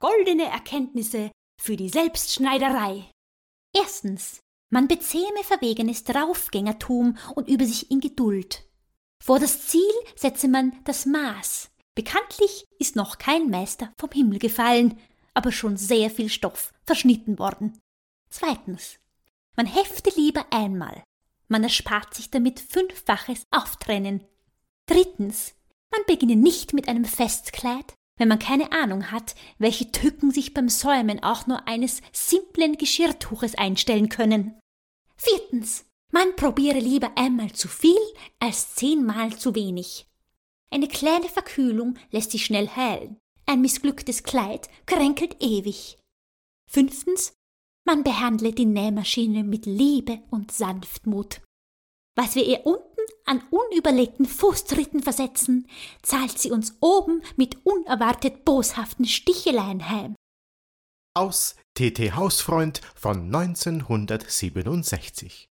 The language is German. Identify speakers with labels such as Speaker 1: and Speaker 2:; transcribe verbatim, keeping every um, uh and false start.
Speaker 1: Goldene Erkenntnisse für die Selbstschneiderei. Erstens. Man bezähme verwegenes Draufgängertum und übe sich in Geduld. Vor das Ziel setze man das Maß. Bekanntlich ist noch kein Meister vom Himmel gefallen, aber schon sehr viel Stoff verschnitten worden. Zweitens. Man hefte lieber einmal. Man erspart sich damit fünffaches Auftrennen. Drittens. Man beginne nicht mit einem Festkleid, wenn man keine Ahnung hat, welche Tücken sich beim Säumen auch nur eines simplen Geschirrtuches einstellen können. Viertens. Man probiere lieber einmal zu viel als zehnmal zu wenig. Eine kleine Verkühlung lässt sich schnell heilen. Ein missglücktes Kleid kränkelt ewig. Fünftens. Man behandle die Nähmaschine mit Liebe und Sanftmut. Was wir ihr unten an unüberlegten Fußtritten versetzen, zahlt sie uns oben mit unerwartet boshaften Sticheleien heim.
Speaker 2: Aus T T Hausfreund von neunzehnhundertsiebenundsechzig.